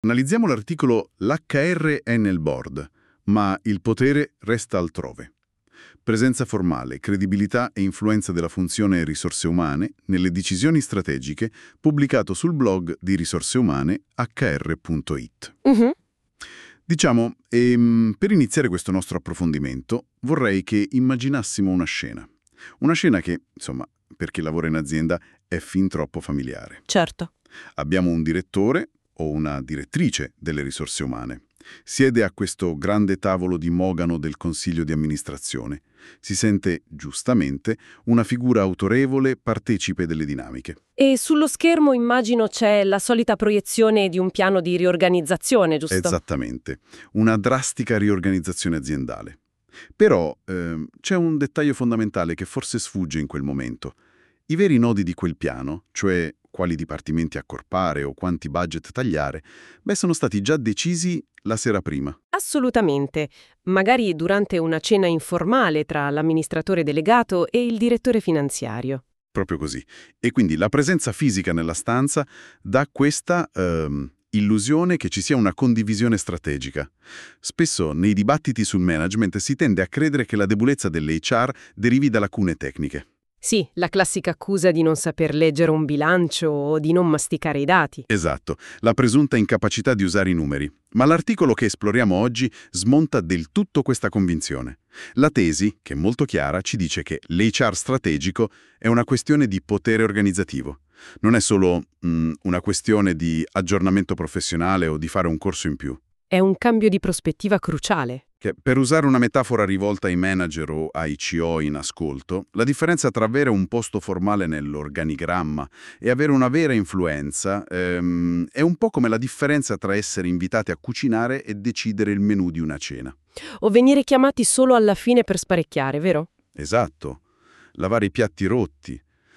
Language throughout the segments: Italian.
Analizziamo l'articolo «L'HR è nel board, ma il potere resta altrove». Presenza formale, credibilità e influenza della funzione risorse umane nelle decisioni strategiche, pubblicato sul blog di risorse umane hr.it. Diciamo, per iniziare questo nostro approfondimento, vorrei che immaginassimo una scena. Una scena che, insomma, per chi lavora in azienda è fin troppo familiare. Certo. Abbiamo un direttore o una direttrice delle risorse umane. Siede a questo grande tavolo di mogano del consiglio di amministrazione. Si sente, giustamente, una figura autorevole, partecipe delle dinamiche. E sullo schermo immagino c'è la solita proiezione di un piano di riorganizzazione, giusto? Esattamente. Una drastica riorganizzazione aziendale. Però c'è un dettaglio fondamentale che forse sfugge in quel momento. I veri nodi di quel piano, cioè quali dipartimenti accorpare o quanti budget tagliare, sono stati già decisi la sera prima. Assolutamente. Magari durante una cena informale tra l'amministratore delegato e il direttore finanziario. Proprio così. E quindi la presenza fisica nella stanza dà questa illusione che ci sia una condivisione strategica. Spesso nei dibattiti sul management si tende a credere che la debolezza dell'HR derivi da lacune tecniche. Sì, la classica accusa di non saper leggere un bilancio o di non masticare i dati. Esatto, la presunta incapacità di usare i numeri. Ma l'articolo che esploriamo oggi smonta del tutto questa convinzione. La tesi, che è molto chiara, ci dice che l'HR strategico è una questione di potere organizzativo. Non è solo una questione di aggiornamento professionale o di fare un corso in più. È un cambio di prospettiva cruciale. Che, per usare una metafora rivolta ai manager o ai CEO in ascolto, la differenza tra avere un posto formale nell'organigramma e avere una vera influenza è un po' come la differenza tra essere invitati a cucinare e decidere il menù di una cena. O venire chiamati solo alla fine per sparecchiare, vero? Esatto. Lavare i piatti rotti.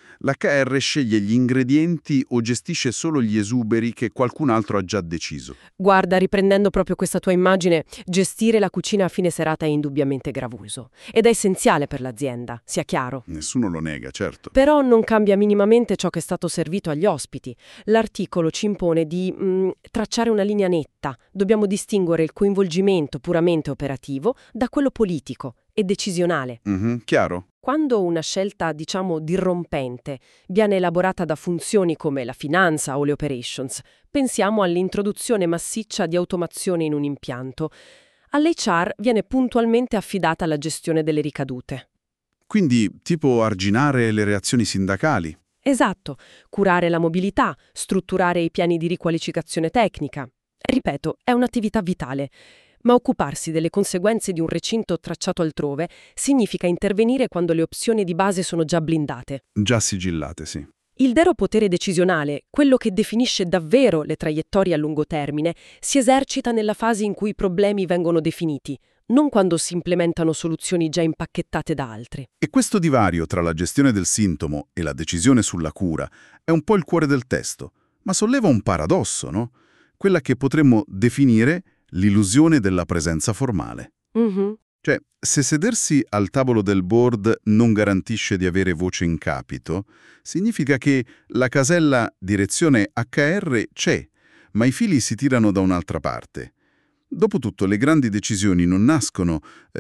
L'HR sceglie gli ingredienti o gestisce solo gli esuberi che qualcun altro ha già deciso. Guarda, riprendendo proprio questa tua immagine, gestire la cucina a fine serata è indubbiamente gravoso ed è essenziale per l'azienda, sia chiaro. Nessuno lo nega, certo. Però non cambia minimamente ciò che è stato servito agli ospiti. L'articolo ci impone di tracciare una linea netta. Dobbiamo distinguere il coinvolgimento puramente operativo da quello politico e decisionale. Chiaro? Quando una scelta, diciamo, dirrompente viene elaborata da funzioni come la finanza o le operations, pensiamo all'introduzione massiccia di automazione in un impianto. All'HR viene puntualmente affidata la gestione delle ricadute. Quindi, tipo arginare le reazioni sindacali. Esatto, curare la mobilità, strutturare i piani di riqualificazione tecnica. Ripeto, è un'attività vitale. Ma occuparsi delle conseguenze di un recinto tracciato altrove significa intervenire quando le opzioni di base sono già blindate. Già sigillate, sì. Il vero potere decisionale, quello che definisce davvero le traiettorie a lungo termine, si esercita nella fase in cui i problemi vengono definiti, non quando si implementano soluzioni già impacchettate da altri. E questo divario tra la gestione del sintomo e la decisione sulla cura è un po' il cuore del testo, ma solleva un paradosso, no? Quella che potremmo definire l'illusione della presenza formale. Cioè, se sedersi al tavolo del board non garantisce di avere voce in capito, significa che la casella direzione HR c'è, ma i fili si tirano da un'altra parte. Dopotutto, le grandi decisioni non nascono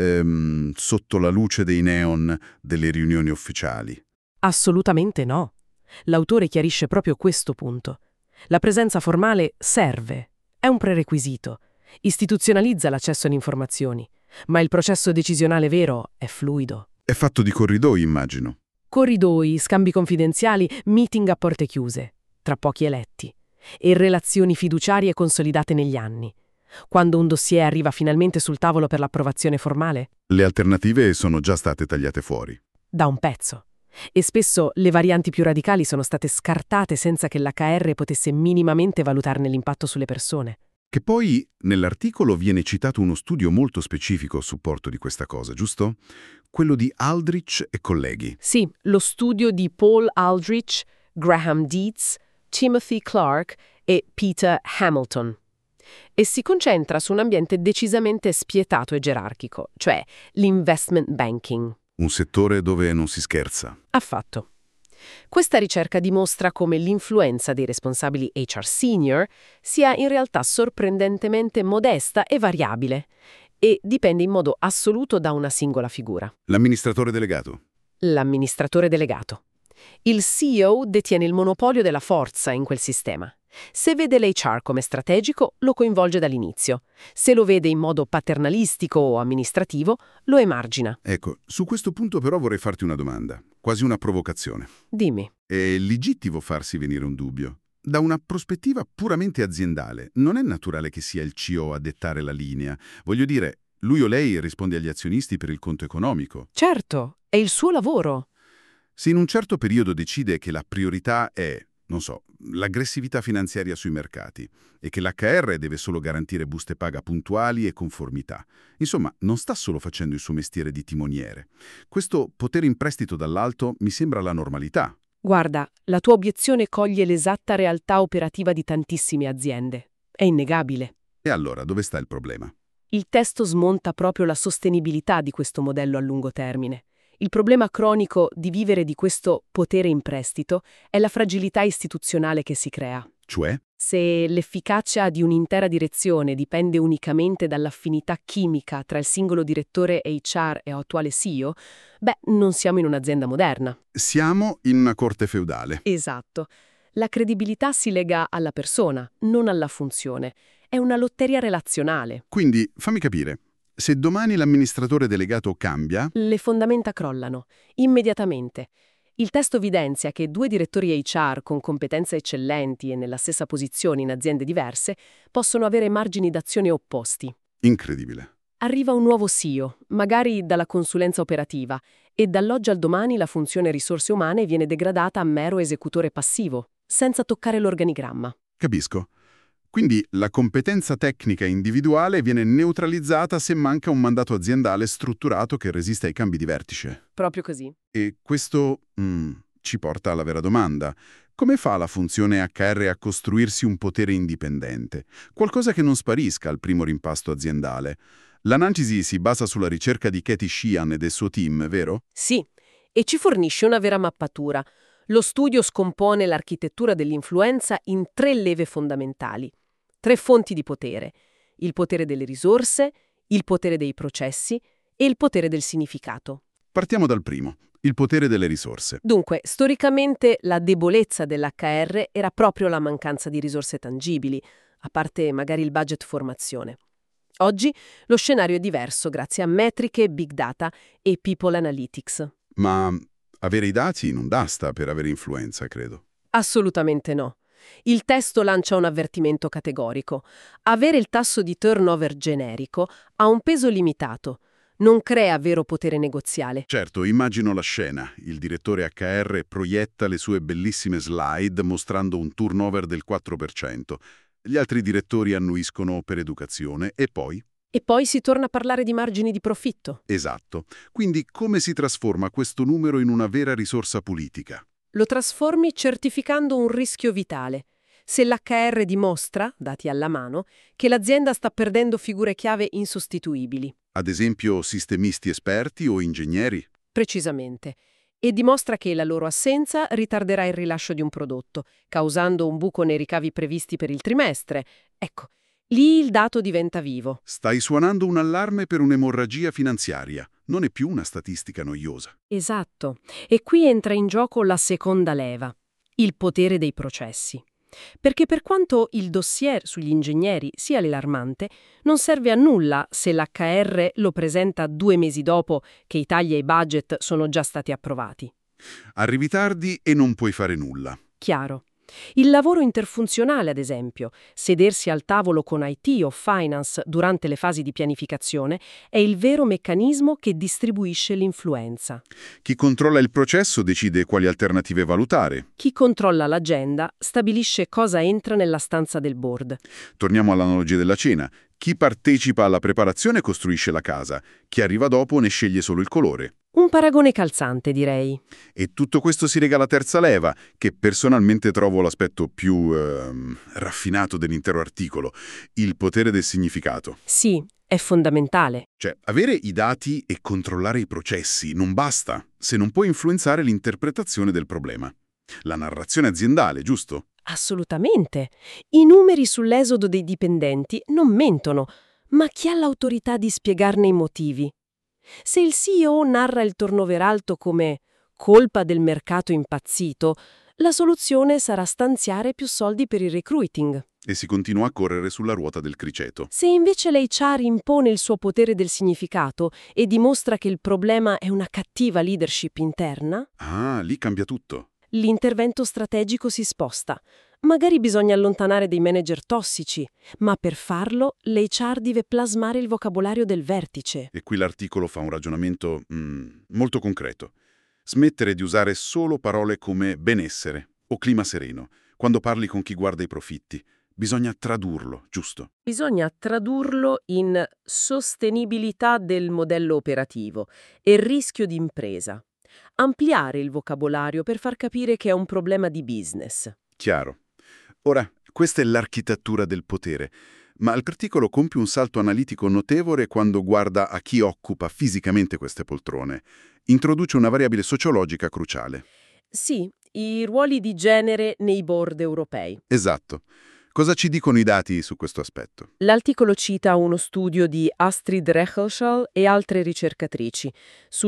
sotto la luce dei neon delle riunioni ufficiali. Assolutamente no. L'autore chiarisce proprio questo punto. La presenza formale serve, è un prerequisito. Istituzionalizza l'accesso alle informazioni, ma il processo decisionale vero è fluido. È fatto di corridoi, immagino. Corridoi, scambi confidenziali, meeting a porte chiuse, tra pochi eletti, e relazioni fiduciarie consolidate negli anni. Quando un dossier arriva finalmente sul tavolo per l'approvazione formale? Le alternative sono già state tagliate fuori. Da un pezzo. E spesso le varianti più radicali sono state scartate senza che l'HR potesse minimamente valutarne l'impatto sulle persone. Che poi nell'articolo viene citato uno studio molto specifico a supporto di questa cosa, giusto? Quello di Aldrich e colleghi. Sì, lo studio di Paul Aldrich, Graham Dietz, Timothy Clark e Peter Hamilton. E si concentra su un ambiente decisamente spietato e gerarchico, cioè l'investment banking. Un settore dove non si scherza. Affatto. Questa ricerca dimostra come l'influenza dei responsabili HR senior sia in realtà sorprendentemente modesta e variabile, e dipende in modo assoluto da una singola figura. L'amministratore delegato. L'amministratore delegato. Il CEO detiene il monopolio della forza in quel sistema. Se vede l'HR come strategico, lo coinvolge dall'inizio. Se lo vede in modo paternalistico o amministrativo, lo emargina. Ecco, su questo punto però vorrei farti una domanda, quasi una provocazione. Dimmi. È legittimo farsi venire un dubbio. Da una prospettiva puramente aziendale, non è naturale che sia il CEO a dettare la linea. Voglio dire, lui o lei risponde agli azionisti per il conto economico. Certo, è il suo lavoro. Se in un certo periodo decide che la priorità è, non so, l'aggressività finanziaria sui mercati e che l'HR deve solo garantire buste paga puntuali e conformità, insomma, non sta solo facendo il suo mestiere di timoniere. Questo potere in prestito dall'alto mi sembra la normalità. Guarda, la tua obiezione coglie l'esatta realtà operativa di tantissime aziende. È innegabile. E allora, dove sta il problema? Il testo smonta proprio la sostenibilità di questo modello a lungo termine. Il problema cronico di vivere di questo potere in prestito è la fragilità istituzionale che si crea. Cioè? Se l'efficacia di un'intera direzione dipende unicamente dall'affinità chimica tra il singolo direttore HR e attuale CEO, non siamo in un'azienda moderna. Siamo in una corte feudale. Esatto. La credibilità si lega alla persona, non alla funzione. È una lotteria relazionale. Quindi, fammi capire, se domani l'amministratore delegato cambia, Le fondamenta crollano, immediatamente. Il testo evidenzia che due direttori HR con competenze eccellenti e nella stessa posizione in aziende diverse possono avere margini d'azione opposti. incredibile. Arriva un nuovo CEO, magari dalla consulenza operativa, e dall'oggi al domani la funzione risorse umane viene degradata a mero esecutore passivo, senza toccare l'organigramma. Capisco. Quindi la competenza tecnica individuale viene neutralizzata se manca un mandato aziendale strutturato che resista ai cambi di vertice. Proprio così. E questo ci porta alla vera domanda. Come fa la funzione HR a costruirsi un potere indipendente? Qualcosa che non sparisca al primo rimpasto aziendale. L'analisi si basa sulla ricerca di Katie Sheehan e del suo team, vero? Sì, e ci fornisce una vera mappatura. Lo studio scompone l'architettura dell'influenza in 3 leve fondamentali. 3 fonti di potere: il potere delle risorse, il potere dei processi e il potere del significato. Partiamo dal primo, il potere delle risorse. Dunque, storicamente la debolezza dell'HR era proprio la mancanza di risorse tangibili, a parte magari il budget formazione. Oggi lo scenario è diverso grazie a metriche, big data e people analytics. Ma avere i dati non basta per avere influenza, credo. Assolutamente no. Il testo lancia un avvertimento categorico. Avere il tasso di turnover generico ha un peso limitato. Non crea vero potere negoziale. Certo, immagino la scena. Il direttore HR proietta le sue bellissime slide mostrando un turnover del 4%. Gli altri direttori annuiscono per educazione e poi? E poi si torna a parlare di margini di profitto. Esatto. Quindi come si trasforma questo numero in una vera risorsa politica? Lo trasformi certificando un rischio vitale. Se l'HR dimostra, dati alla mano, che l'azienda sta perdendo figure chiave insostituibili. Ad esempio sistemisti esperti o ingegneri? Precisamente. E dimostra che la loro assenza ritarderà il rilascio di un prodotto, causando un buco nei ricavi previsti per il trimestre. Ecco, lì il dato diventa vivo. Stai suonando un allarme per un'emorragia finanziaria. Non è più una statistica noiosa. Esatto. E qui entra in gioco la seconda leva, il potere dei processi. Perché per quanto il dossier sugli ingegneri sia allarmante, non serve a nulla se l'HR lo presenta 2 mesi dopo che i tagli ai budget sono già stati approvati. Arrivi tardi e non puoi fare nulla. Chiaro. Il lavoro interfunzionale, ad esempio, sedersi al tavolo con IT o finance durante le fasi di pianificazione, è il vero meccanismo che distribuisce l'influenza. Chi controlla il processo decide quali alternative valutare. Chi controlla l'agenda stabilisce cosa entra nella stanza del board. Torniamo all'analogia della cena. Chi partecipa alla preparazione costruisce la casa. Chi arriva dopo ne sceglie solo il colore. Un paragone calzante, direi. E tutto questo si lega alla terza leva, che personalmente trovo l'aspetto più raffinato dell'intero articolo, il potere del significato. Sì, è fondamentale. Cioè, avere i dati e controllare i processi non basta se non puoi influenzare l'interpretazione del problema. La narrazione aziendale, giusto? Assolutamente. I numeri sull'esodo dei dipendenti non mentono, ma chi ha l'autorità di spiegarne i motivi? Se il CEO narra il turnover alto come colpa del mercato impazzito, la soluzione sarà stanziare più soldi per il recruiting. E si continua a correre sulla ruota del criceto. Se invece l'HR impone il suo potere del significato e dimostra che il problema è una cattiva leadership interna, Ah, lì cambia tutto. l'intervento strategico si sposta. Magari bisogna allontanare dei manager tossici, ma per farlo l'HR deve plasmare il vocabolario del vertice. E qui l'articolo fa un ragionamento molto concreto. Smettere di usare solo parole come benessere o clima sereno quando parli con chi guarda i profitti. Bisogna tradurlo, giusto? Bisogna tradurlo in sostenibilità del modello operativo e rischio di impresa. Ampliare il vocabolario per far capire che è un problema di business. Chiaro. Ora, questa è l'architettura del potere, ma l'articolo compie un salto analitico notevole quando guarda a chi occupa fisicamente queste poltrone. Introduce una variabile sociologica cruciale. Sì, i ruoli di genere nei board europei. Esatto. Cosa ci dicono i dati su questo aspetto? L'articolo cita uno studio di Astrid Rechelschel e altre ricercatrici su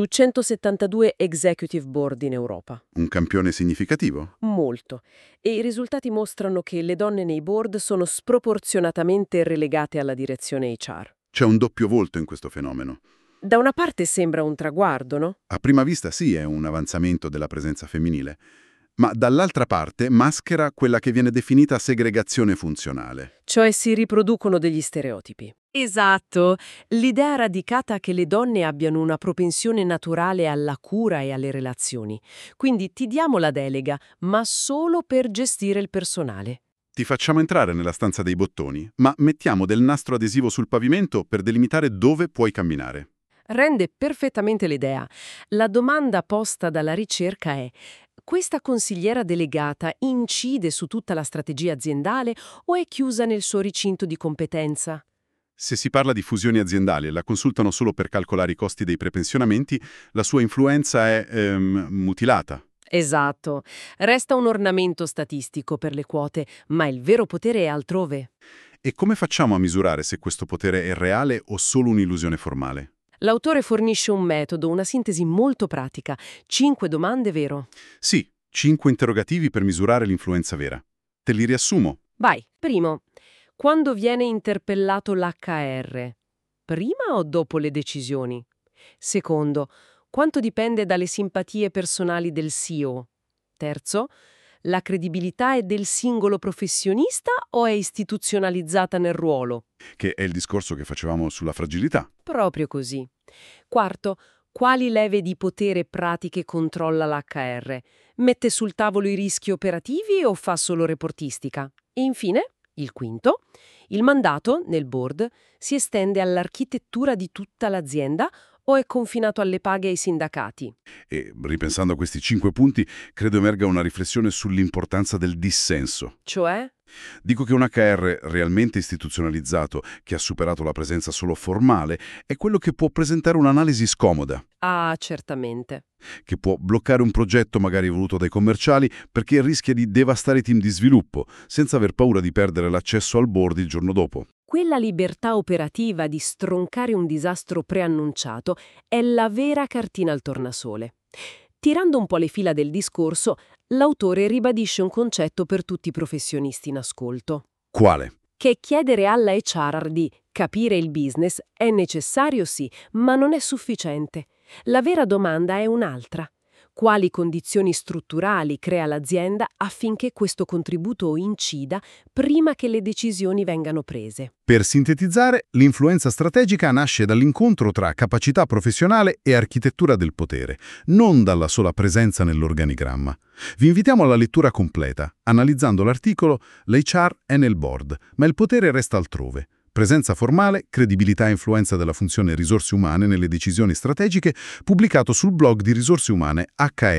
172 executive board in Europa. Un campione significativo? Molto. E i risultati mostrano che le donne nei board sono sproporzionatamente relegate alla direzione HR. C'è un doppio volto in questo fenomeno. Da una parte sembra un traguardo, no? A prima vista sì, è un avanzamento della presenza femminile, ma dall'altra parte maschera quella che viene definita segregazione funzionale. Cioè si riproducono degli stereotipi. Esatto. L'idea radicata che le donne abbiano una propensione naturale alla cura e alle relazioni. Quindi ti diamo la delega, ma solo per gestire il personale. Ti facciamo entrare nella stanza dei bottoni, ma mettiamo del nastro adesivo sul pavimento per delimitare dove puoi camminare. Rende perfettamente l'idea. La domanda posta dalla ricerca è: questa consigliera delegata incide su tutta la strategia aziendale o è chiusa nel suo recinto di competenza? Se si parla di fusioni aziendali e la consultano solo per calcolare i costi dei prepensionamenti, la sua influenza è mutilata. Esatto. Resta un ornamento statistico per le quote, ma il vero potere è altrove. E come facciamo a misurare se questo potere è reale o solo un'illusione formale? L'autore fornisce un metodo, una sintesi molto pratica. 5 domande, vero? Sì, 5 interrogativi per misurare l'influenza vera. Te li riassumo. Vai. Primo, quando viene interpellato l'HR? Prima o dopo le decisioni? Secondo, quanto dipende dalle simpatie personali del CEO? Terzo, la credibilità è del singolo professionista o è istituzionalizzata nel ruolo? Che è il discorso che facevamo sulla fragilità. Proprio così. Quarto, quali leve di potere pratiche controlla l'HR? Mette sul tavolo i rischi operativi o fa solo reportistica? E infine, il quinto, il mandato, nel board, si estende all'architettura di tutta l'azienda o è confinato alle paghe e ai sindacati? E ripensando a questi 5 punti, credo emerga una riflessione sull'importanza del dissenso. Cioè? Dico che un HR realmente istituzionalizzato, che ha superato la presenza solo formale, è quello che può presentare un'analisi scomoda, Ah, certamente. che può bloccare un progetto magari voluto dai commerciali perché rischia di devastare i team di sviluppo, senza aver paura di perdere l'accesso al board il giorno dopo. Quella libertà operativa di stroncare un disastro preannunciato è la vera cartina al tornasole. Tirando un po' le fila del discorso, l'autore ribadisce un concetto per tutti i professionisti in ascolto, Quale? che chiedere alla HR di capire il business è necessario sì, ma non è sufficiente. La vera domanda è un'altra. Quali condizioni strutturali crea l'azienda affinché questo contributo incida prima che le decisioni vengano prese? Per sintetizzare, l'influenza strategica nasce dall'incontro tra capacità professionale e architettura del potere, non dalla sola presenza nell'organigramma. Vi invitiamo alla lettura completa. Analizzando l'articolo, l'HR è nel board, ma il potere resta altrove. Presenza formale, credibilità e influenza della funzione risorse umane nelle decisioni strategiche, pubblicato sul blog di risorse umane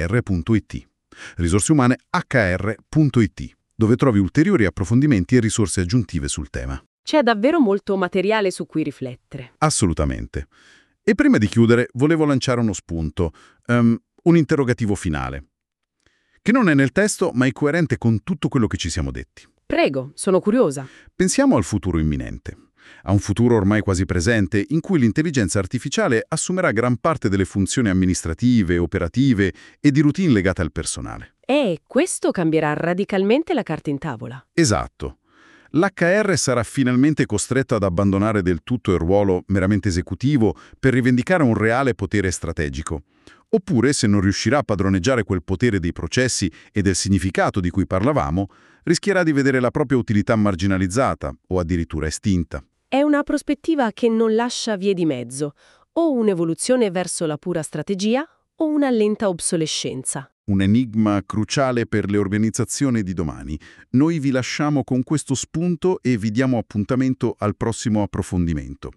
hr.it. risorseumane hr.it, dove trovi ulteriori approfondimenti e risorse aggiuntive sul tema. C'è davvero molto materiale su cui riflettere. Assolutamente. E prima di chiudere, volevo lanciare uno spunto, un interrogativo finale, che non è nel testo, ma è coerente con tutto quello che ci siamo detti. Prego, sono curiosa. Pensiamo al futuro imminente, a un futuro ormai quasi presente in cui l'intelligenza artificiale assumerà gran parte delle funzioni amministrative, operative e di routine legate al personale. E questo cambierà radicalmente la carta in tavola. Esatto. L'HR sarà finalmente costretto ad abbandonare del tutto il ruolo meramente esecutivo per rivendicare un reale potere strategico. Oppure, se non riuscirà a padroneggiare quel potere dei processi e del significato di cui parlavamo, rischierà di vedere la propria utilità marginalizzata o addirittura estinta. È una prospettiva che non lascia vie di mezzo, o un'evoluzione verso la pura strategia o una lenta obsolescenza. Un enigma cruciale per le organizzazioni di domani. Noi vi lasciamo con questo spunto e vi diamo appuntamento al prossimo approfondimento.